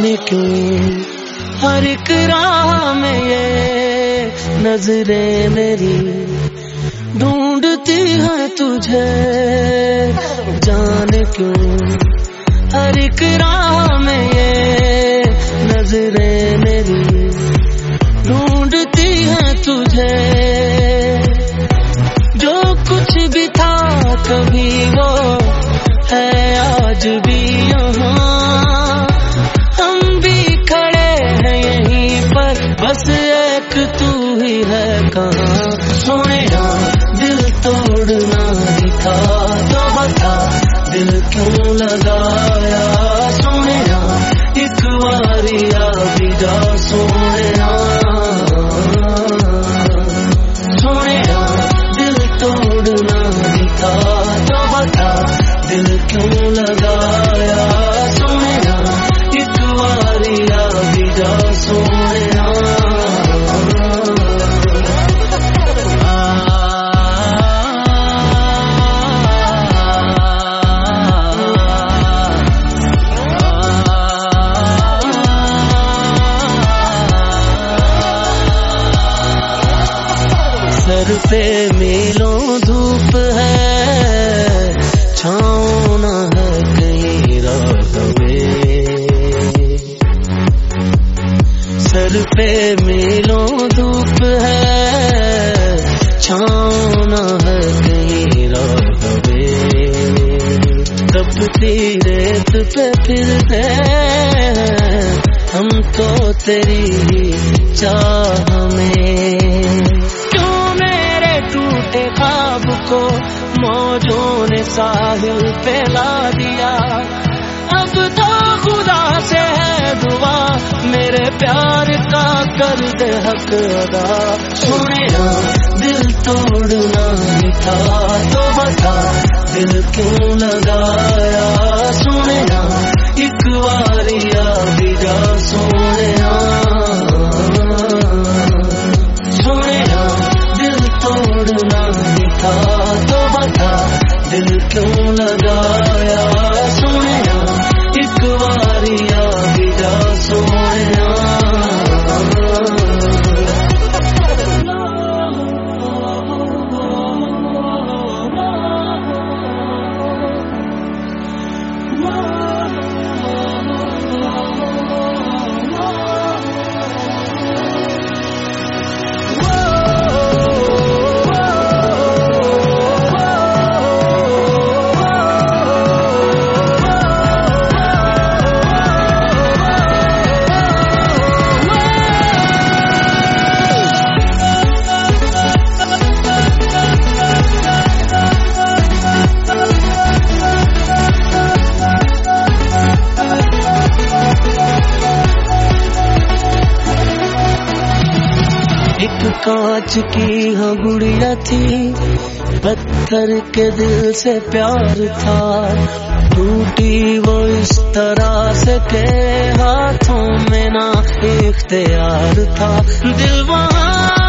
जाने क्यों हर एक राह में ये नजरें मेरी ढूंढती है तुझे, जाने क्यों हर एक राह में ये नजरें मेरी ढूंढती है तुझे। जो कुछ भी था कभी वो है आज भी यहाँ, हम भी खड़े हैं यहीं पर, बस एक तू ही है कहाँ। सोनिया दिल तोड़ना ही था तो बता दिल क्यों लगाया। सोनिया एक बारी आ भी जा सोनिया, सोनिया दिल तोड़ना ही था तो बता दिल क्यों लगाया। सोनिया एक बारी आ भी जा सोनिया। सर पे मीलों धूप है, छाँव न है कहीं राह में। सर पे मीलों धूप है, छाँव न है कहीं राह में। तपती रेत पे फिरते हम तो तेरी चाह में। टूटे ख्वाब को मौजों ने साहिल पे ला दिया, अब तो खुदा से है दुआ मेरे प्यार का कर दे हक अदा। सोनिया दिल तोड़ना ही था तो बता दिल क्यों लगाया। सोनिया एक बारी आ भी जा सोनिया, सोनिया दिल तोड़ना ही था तो बता दिल क्यों लगाया। सोनिया एक बारी आ भी जा सोनिया। एक कांच की हाँ गुड़िया थी, पत्थर के दिल से प्यार था। टूटी वो इस तरह से के हाथों में ना इख्तियार था। दिल वहाँ